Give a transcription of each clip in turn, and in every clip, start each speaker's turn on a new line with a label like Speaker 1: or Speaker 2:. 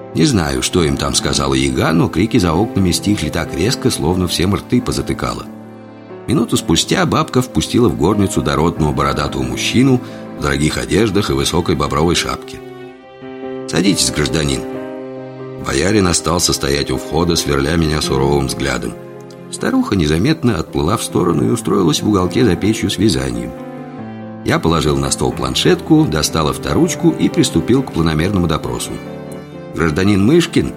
Speaker 1: Не знаю, что им там сказала яга, но крики за окнами стихли так резко, словно всем рты позатыкало. Минуту спустя бабка впустила в горницу дородного бородатого мужчину в дорогих одеждах и высокой бобровой шапке. «Садитесь, гражданин». Боярин остался стоять у входа, сверля меня суровым взглядом. Старуха незаметно отплыла в сторону и устроилась в уголке за печью с вязанием. Я положил на стол планшетку, достал авторучку и приступил к планомерному допросу. «Гражданин Мышкин?»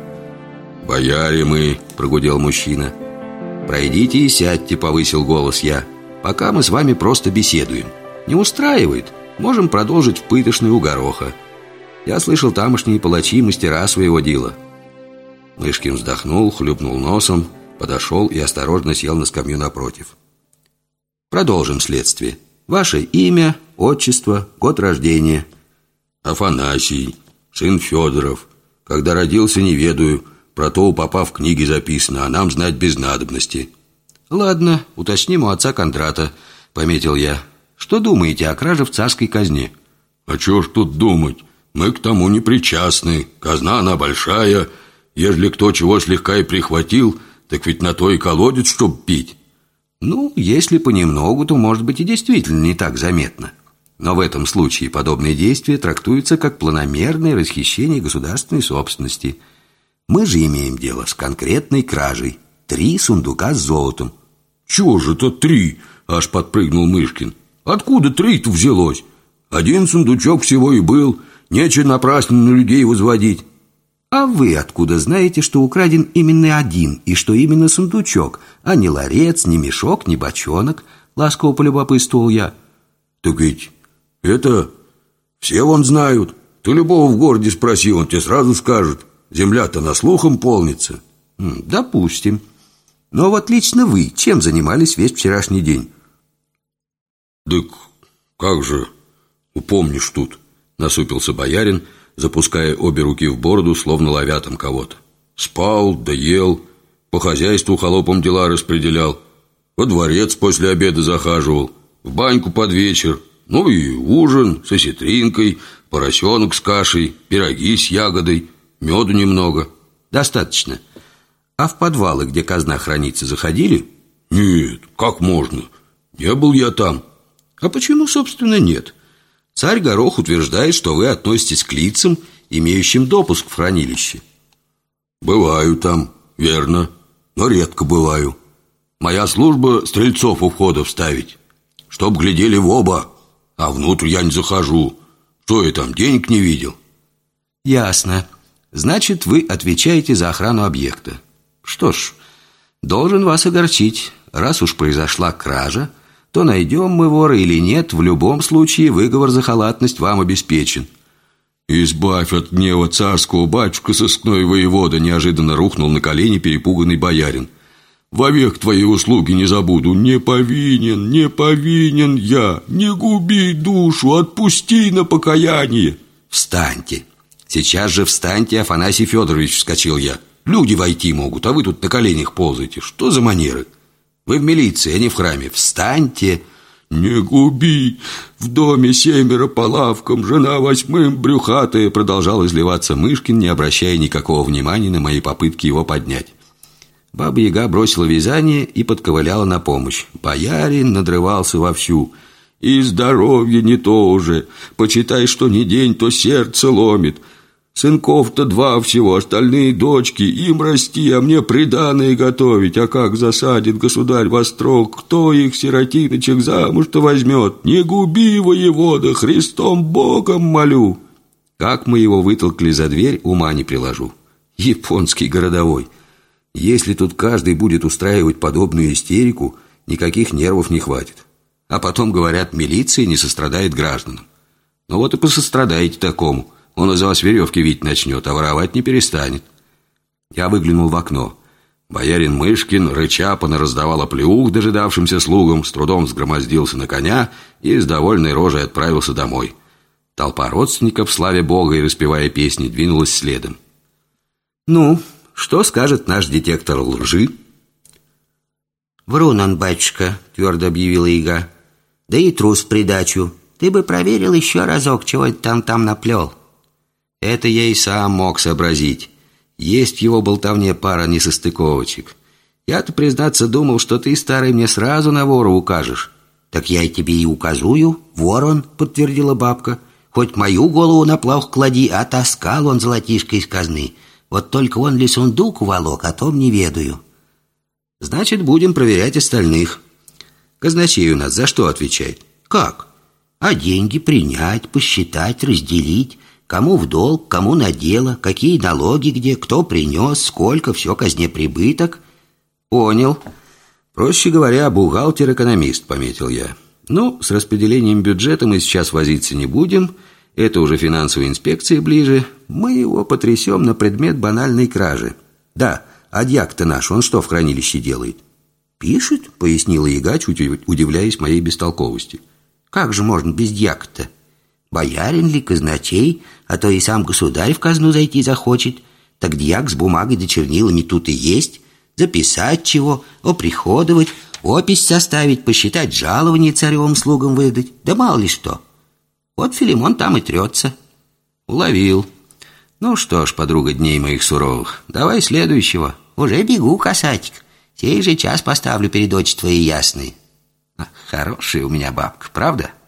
Speaker 1: «Бояре мы», — прогудел мужчина. «Пройдите и сядьте», — повысил голос я. «Пока мы с вами просто беседуем. Не устраивает? Можем продолжить в пытошной у гороха. Я слышал, тамошние палачи мастера своего дела». Мышкин вздохнул, хлюпнул носом, подошел и осторожно сел на скамью напротив. «Продолжим следствие. Ваше имя, отчество, год рождения». «Афанасий, сын Федоров. Когда родился, не ведаю. Про то у попа в книге записано, а нам знать без надобности». «Ладно, уточним у отца Кондрата», — пометил я. «Что думаете о краже в царской казне?»
Speaker 2: «А чё ж тут думать? Мы к тому не причастны. Казна она большая. Ежели кто чего слегка и прихватил, так ведь на то и колодец, чтоб пить».
Speaker 1: «Ну, если понемногу, то, может быть, и действительно не так заметно. Но в этом случае подобные действия трактуются как планомерное расхищение государственной собственности. Мы же имеем дело с конкретной кражей. 3 сундука с золотом».
Speaker 2: «Чего же это 3?» – аж подпрыгнул Мышкин. «Откуда 3-то взялось? 1 сундучок всего и был. Нечего напрасно на людей возводить».
Speaker 1: «А вы откуда знаете, что украден именно 1, и что именно сундучок, а не ларец, ни мешок, ни бочонок?» – ласково полюбопытствовал я.
Speaker 2: «Так ведь это все вон знают. Ты любого в городе спроси, он тебе сразу скажет. Земля-то на слухом полнится».
Speaker 1: «Допустим. Но вот лично вы чем занимались весь вчерашний день?»
Speaker 2: «Так как же упомнишь тут?» – насупился боярин, запуская обе руки в бороду, словно ловя там кого-то. «Спал, да ел, по хозяйству холопам дела распределял, во дворец после обеда захаживал, в баньку под вечер, ну и ужин с осетринкой, поросенок с кашей, пироги с ягодой, меду немного».
Speaker 1: «Достаточно. А в подвалы, где казна хранится, заходили?»
Speaker 2: «Нет, как можно? Не был я там».
Speaker 1: «А почему, собственно, нет? Царь Горох утверждает, что вы относитесь к лицам, имеющим допуск в хранилище».
Speaker 2: «Бываю там, верно, но редко бываю. Моя служба стрельцов у входа вставить, чтоб глядели в оба, а внутрь я не захожу. Что я там, денег не видел?»
Speaker 1: «Ясно. Значит, вы отвечаете за охрану объекта. Что ж, должен вас огорчить. Раз уж произошла кража, то найдем мы вора или нет, в любом случае выговор за халатность вам обеспечен».
Speaker 2: «Избавь от гнева царского, батюшка сыскной воевода!» Неожиданно рухнул на колени перепуганный боярин. «Вовек твои услуги не забуду. Не повинен я. Не губи душу, отпусти на покаяние».
Speaker 1: «Встаньте! Сейчас же встаньте, Афанасий Федорович!» — вскочил я. «Люди войти могут, а вы тут на коленях ползаете. Что за манеры? Вы в милиции, а не в храме. Встаньте!»
Speaker 2: «Не губи! В доме 7 по лавкам, жена 8 брюхатая!» Продолжал изливаться Мышкин, не обращая никакого внимания на мои попытки его поднять.
Speaker 1: Баба-яга бросила вязание и подковыляла на помощь. Боярин надрывался вовсю.
Speaker 2: «И здоровье не то уже. Почитай, что не день, то сердце ломит. Сынков-то 2 всего, остальные дочки. Им расти, а мне приданое готовить. А как засадит государь во строк, кто их, сиротиночек, замуж-то возьмет? Не губи, воевода, Христом Богом молю».
Speaker 1: Как мы его вытолкали за дверь, ума не приложу. Японский городовой. Если тут каждый будет устраивать подобную истерику, никаких нервов не хватит. А потом, говорят, милиция не сострадает гражданам. Ну вот и посострадаете такому. Он из вас веревки вить начнет, а воровать не перестанет. Я выглянул в окно. Боярин Мышкин, рыча, понараздавал оплеух дожидавшимся слугам, с трудом взгромоздился на коня и с довольной рожей отправился домой. Толпа родственников, славя Бога и распевая песни, двинулась следом. «Ну, что скажет наш детектор лжи?»
Speaker 3: «Врун он, батюшка», — твердо объявила яга. «Да и трус в придачу. Ты бы проверил еще разок, чего там наплел».
Speaker 1: Это я и сам мог сообразить. Есть в его болтовне пара несостыковочек. Я-то, признаться, думал, что ты, старый, мне сразу на вора укажешь.
Speaker 3: Так я и тебе и указую. Вор он, подтвердила бабка. Хоть мою голову на плавх клади, а таскал он золотишко из казны. Вот только он ли сундук уволок, о том не ведаю.
Speaker 1: Значит, будем проверять остальных. Казначей у нас за что отвечает?
Speaker 3: Как? А деньги принять, посчитать, разделить. Кому в долг, кому на дело, какие налоги где, кто принес, сколько, все казне прибыток.
Speaker 1: Понял. Проще говоря, бухгалтер-экономист, пометил я. Ну, с распределением бюджета мы сейчас возиться не будем. Это уже финансовой инспекции ближе. Мы его потрясем на предмет банальной кражи. Да, а дьяк-то наш, он что в хранилище делает?
Speaker 3: Пишет, пояснила яга, чуть удивляясь моей бестолковости. Как же можно без дьяка-то? Боярин ли, казначей, а то и сам государь в казну зайти захочет. Так дьяк с бумагой да чернилами тут и есть. Записать чего, оприходовать, опись составить, посчитать жалование царевым слугам выдать. Да мало ли что. Вот Филимон там и трется.
Speaker 1: Уловил. Ну что ж, подруга дней моих суровых, давай следующего.
Speaker 3: Уже бегу, касатик. Сей же час поставлю перед очи твои ясные.
Speaker 1: Хорошая у меня бабка, правда?